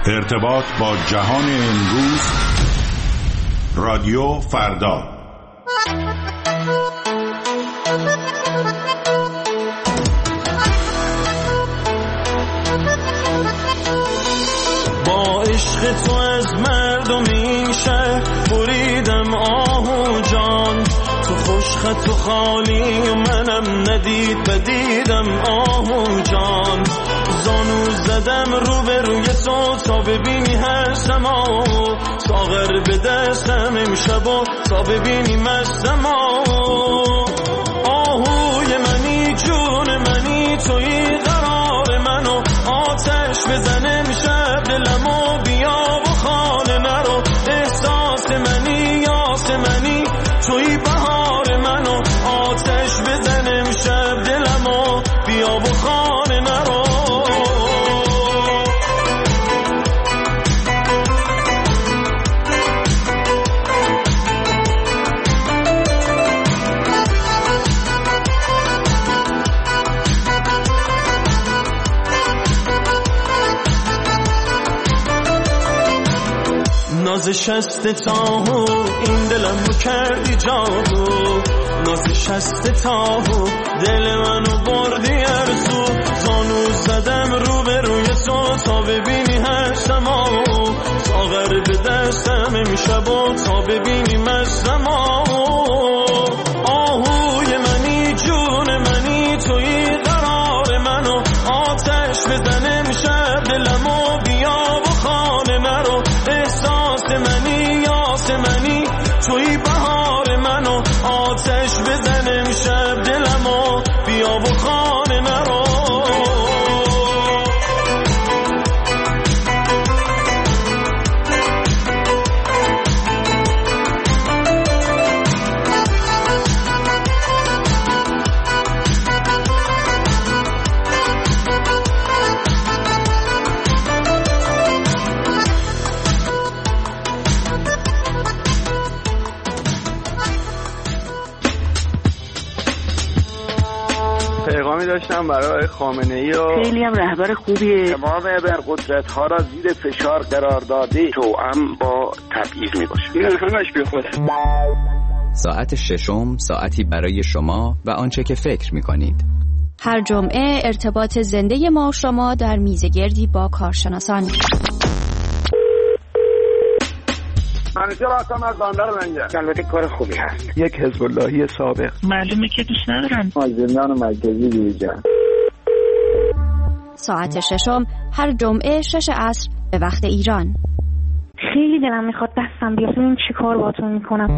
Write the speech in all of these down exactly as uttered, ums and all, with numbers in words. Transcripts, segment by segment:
ارتباط با جهان امروز، رادیو فردا. با عشق تو از مردم این شهر بریدم آهو جان، تو خوشخط و خالی و منم ندید بدیدم آهو جان، زانو زدم رو به روی تو تا ببینی هستم آهو، ساغر به دستم امشب و تا ببینی مستم آهو، آهوی منی جون منی توی قرار منو، آتش بزنه امشب دلمو بیا و خانه نرو، احساس منی یاس منی توی بهار منو، آتش بزنه امشب دلمو بیا و خانه نرو. ناز شست تاهو این دلم رو کردی جادو، ناز شست تاهو دل منو بردی ارزو، زانو زدم رو به روی تو تا ببینی هستم آهو، ساغر به دستم امشب و تا ببینی مستم آهو، آهوی منی جون منی توی قرار منو، آتش بزنه امشب دلمو بیا و خانه نرو، احساس منی یاس منی توی بهار منو، آتش بزنه امشب دلمو بیا و خانه نرو. پیغامی داشتم برای خامنه‌ای و خیلی هم رهبر خوبیه، تمام ابرقدرت‌ها را زیر فشار قرار داده، توأم با تبعیض میباشه، این همش بی خوده. ساعت ششم، ساعتی برای شما و آنچه که فکر میکنید. هر جمعه ارتباط زنده ما شما در میزگردی با کارشناسان. منیجر هستم از بندر لنگر. البته کار خوبی هست. یک حزب اللهی سابق. معلومه که دوست ندارن. از زندان مرکزی بیرون. ساعت ششم هر جمعه شش عصر به وقت ایران. خیلی دلم میخواد دستم بیاد ببینم چی کار باهاتون میکنم.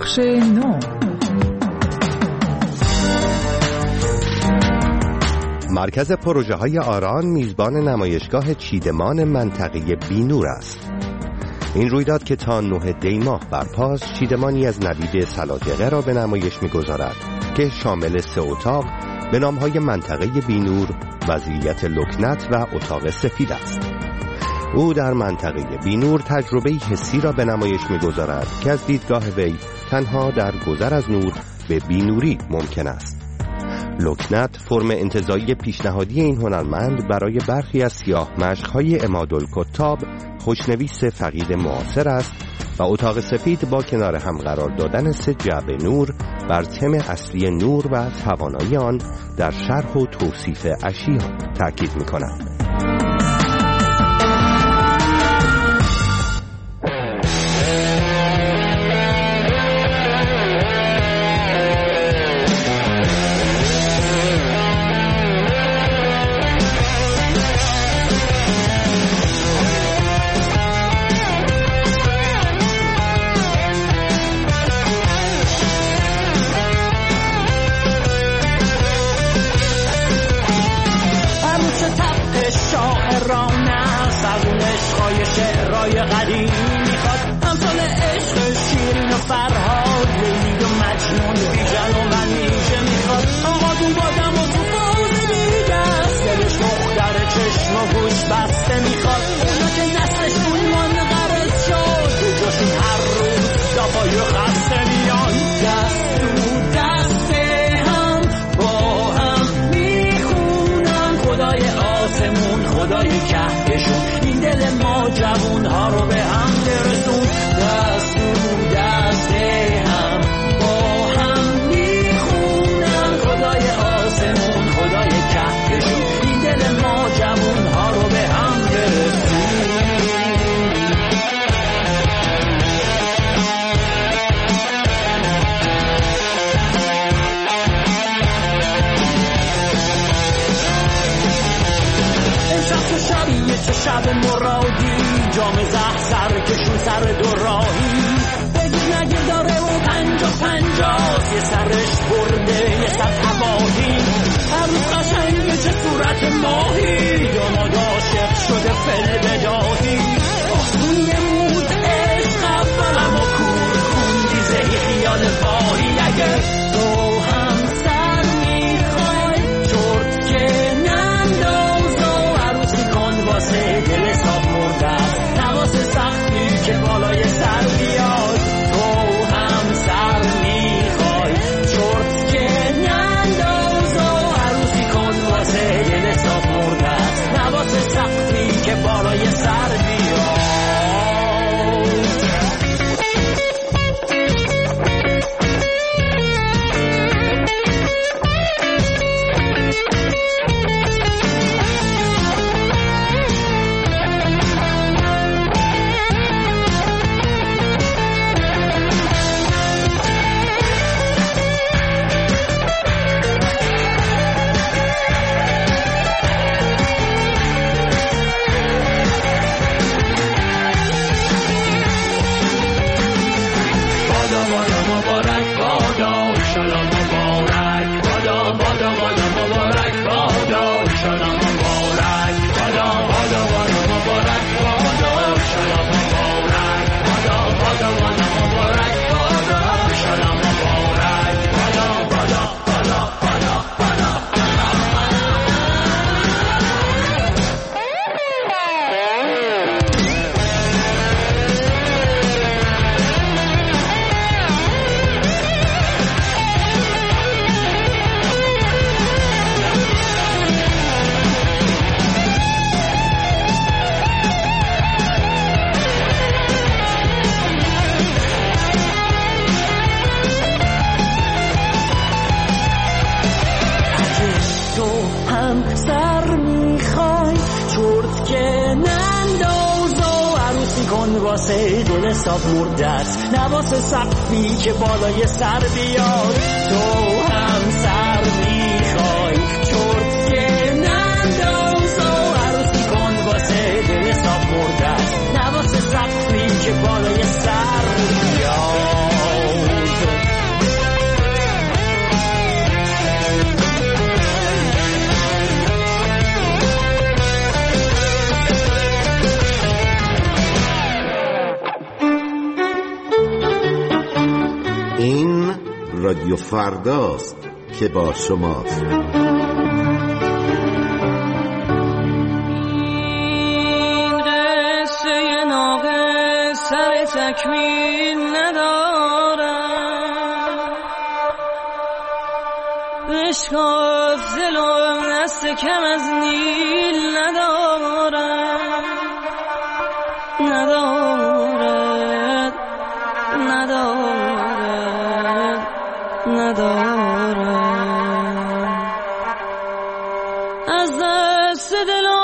بخش نو. مرکز پروژه های آران میزبان نمایشگاه چیدمان منطقه بینور است. این رویداد که تا نه دی ماه برپاست، چیدمانی از نوید سلاجقه را به نمایش می‌گذارد که شامل سه اتاق به نام‌های منطقه بینور، وضعیت لکنت و اتاق سفید است. او در منطقه بینور تجربه حسی را به نمایش می‌گذارد که از دیدگاه وی تنها در گذر از نور به بینوری ممکن است. لکنت فرم انتزاعی پیشنهادی این هنرمند برای برخی از سیاه مشق‌های عمادالکتاب، خوشنویس فقید معاصر است و اتاق سفید با کنار هم قرار دادن سه جعبه نور بر تم اصلی نور و توانایی آن در شرح و توصیف اشیاء تاکید می‌کند. شب مرادی جام زهر سر کشون سر دو راهی بگی نگه داره و پنجا پنجاست، یه سرش برده یه سر تباهی، هر روز قشنگه چه صورت ماهی، داماد عاشق شده فل بداهی. اون یه مود عشق اولم و کور خوندی زهی خیال باهی، اگه تو هم سر میخوای چرت که ننداز و عروسی کن واسه دل حساب مرده، نواس سختی که بالای سر بیاد. تو هم سر میخوای چرت که ننداز و عروسی کن واسه دل حساب مرده، نواس سختی که بالای سر بیاد. واسه دل حساب مرده است، نواس سقفی که بالای سر بیاد. تو هم سر میخوای چرت که ننداز و عروسی کن واسه دل حساب مرده است، نواس سقفی که بالای سر بیاد. رادیو فرداست که با شماست. تکمیل ندارم، بشکاف دلم دست کم از نیل ندارم، ندارد ندارد ندارد از دست دلم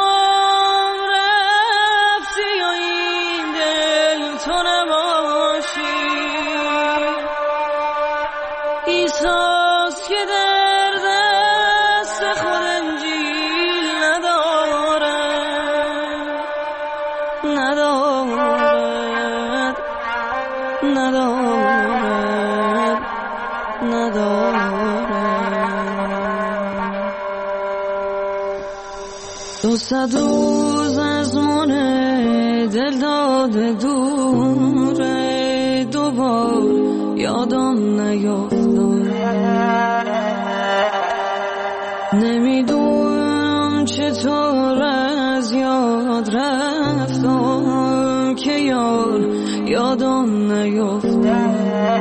دو صد روز از من دل داده دوره، دوبار یادم نیافتم، نمیدونم چطور از یاد رفتم که یار یادم نیافتم.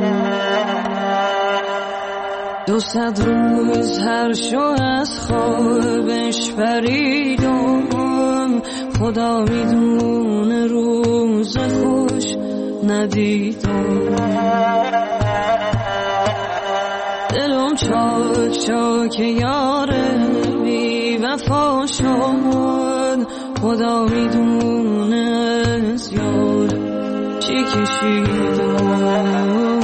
دو صد روز هر شو از خوابش پریدم، خدا میدونه روز خوش ندیدم. دلم چاک چاک یار بی وفا شد، خدا میدونه از یار چی کشیدم.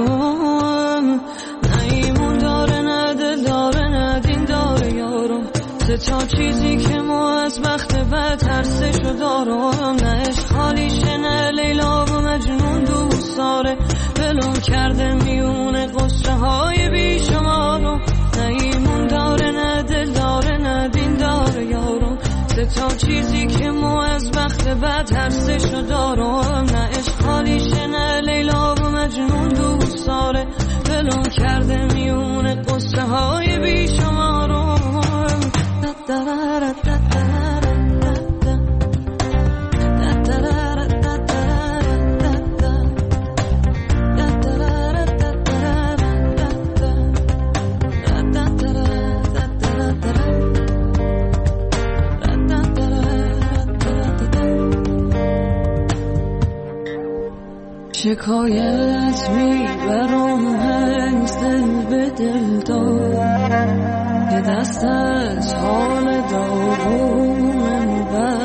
تا چیزی که ما از بخت بد ترسشو دارم، نه عشق خالیشه نه لیلا و مجنون دوست داره، دلم کرده میونه قصه های بیشمارم، نه ایمون داره نه دل داره نه دین داره یارم. تا چیزی که ما از بخت بد ترسشو دارم، نه عشق خالیشه نه لیلا و مجنون دوست داره، دلم کرده میونه قصه های بیشمارم. شکایت میبرم از دل به دل دار، که دست از حال داغونم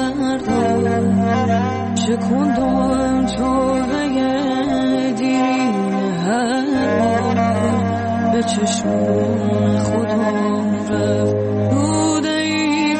بردار، شکندم توبه دیرین هر بار، به چشمون خودم رفت بوده ای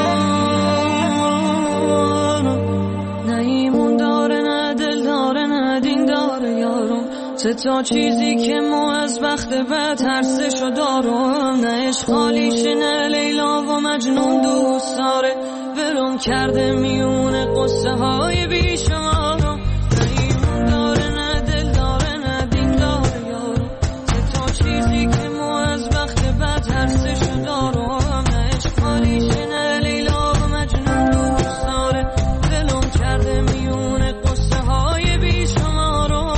کار، نه ایمون داره نه دل داره نه دین داره یارم. سه تا چیزی که ما از بخت بد ترسشو دارم، نه عشق خالیشه نه لیلا و مجنون دوست داره، ولم کرده میونه قصه های بیشمارم، نه ایمون داره نه دل داره نه دین داره یارم. سه تا چیزی که ما از بخت بد ترسشو دارم، نه عشق خالیشه نه لیلا و مجنون دوست داره، ولم کرده میونه قصه های بیشمارم.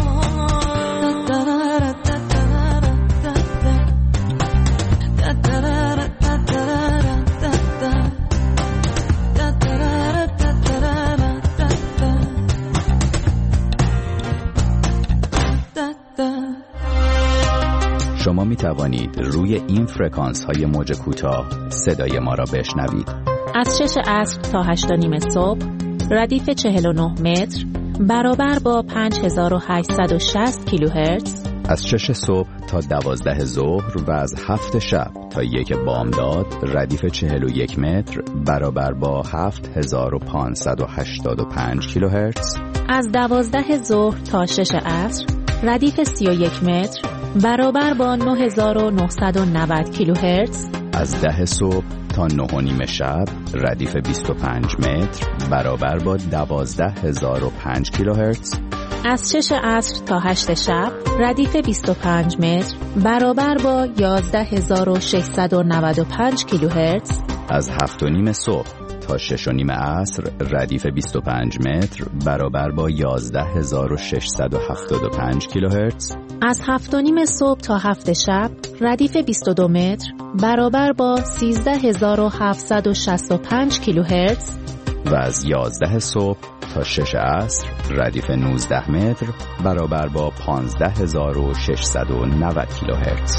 شما می توانید روی این فرکانس های موج کوتاه صدای ما را بشنوید. از شش عصر تا هشت و نیم صبح، ردیف چهل و نه متر برابر با پنج هزار و هشتصد و شصت کیلوهرتز. از شش صبح تا دوازده ظهر و از هفت شب تا یک بامداد، ردیف چهل و یک متر برابر با هفت هزار و پانصد و هشتاد و پنج کیلوهرتز. از دوازده ظهر تا شش عصر، ردیف سی و یک متر برابر با نه هزار و نهصد و نود کیلوهرتز. از ده صبح تا نه و نیم شب، ردیف بیست و پنج متر برابر با دوازده هزار و پنج کیلوهرتز. از شش عصر تا هشت شب ردیف بیست و پنج متر برابر با یازده هزار و ششصد و نود و پنج کیلوهرتز. از هفت و نیم صبح تا شش و نیم عصر ردیف بیست و پنج متر برابر با یازده هزار و ششصد و هفتاد و پنج کیلوهرتز. از هفت و نیم صبح تا هفت شب ردیف بیست و دو متر برابر با سیزده هزار و هفتصد و شصت و پنج کیلوهرتز. و از یازده صبح تا شش عصر ردیف نوزده متر برابر با پانزده هزار و ششصد و نود کیلوهرتز.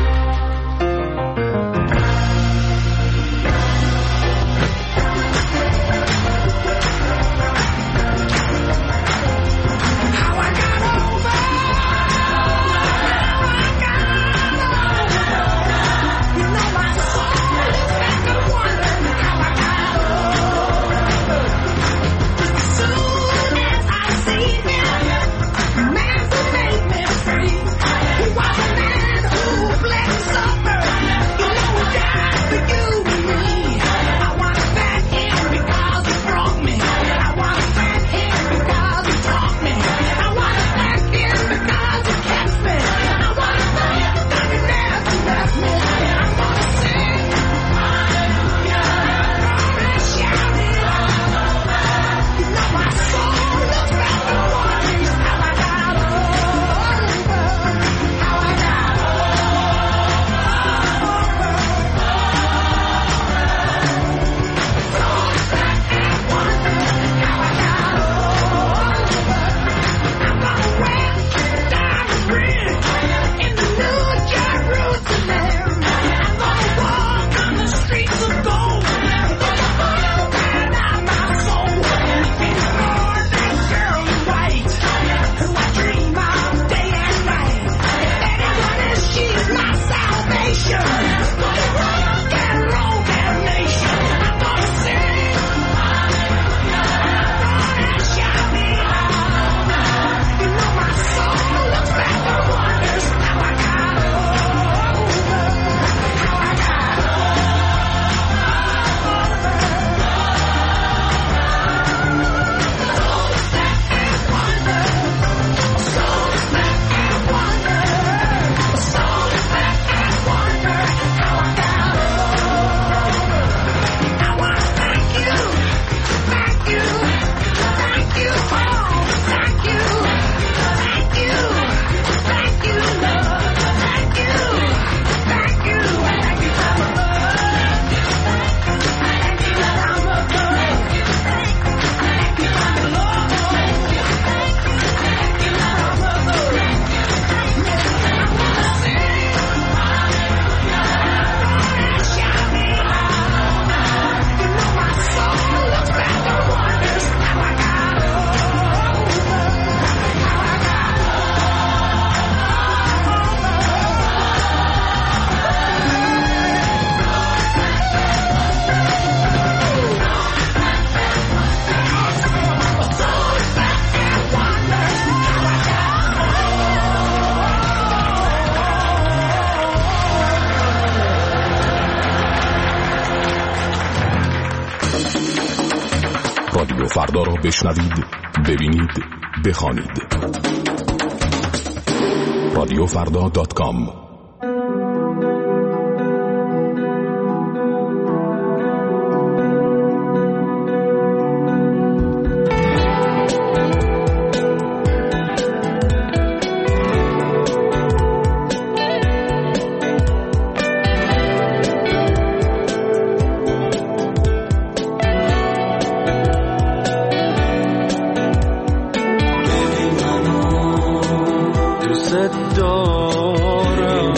رادیو فردا را بشنوید، ببینید، بخوانید. رادیو فردا دات کام. دارم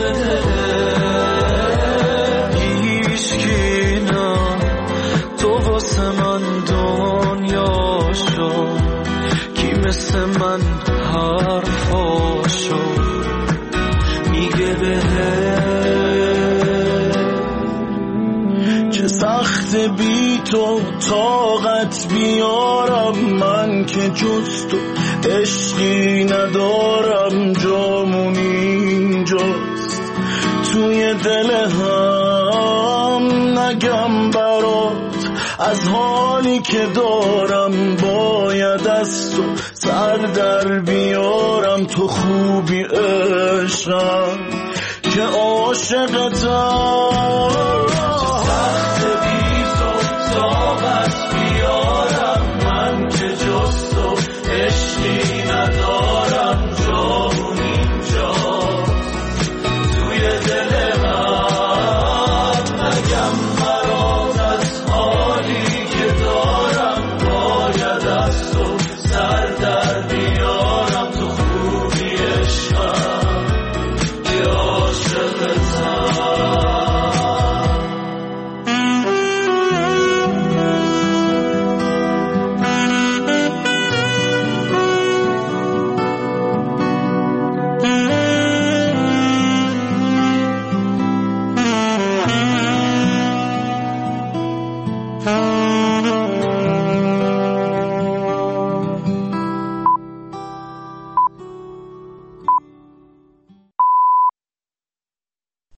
بده هیچکی نه تو واسه من دنیا شو کی مثل من حرفاشو میگه بده چه سخت بی تو طاقت بیارم من که جز تو عشقی ندارم جامون اینجاست توی دل هم نگم برات از حالی که دارم باید از تو سر در بیارم تو خوبی عشقم که عاشقتم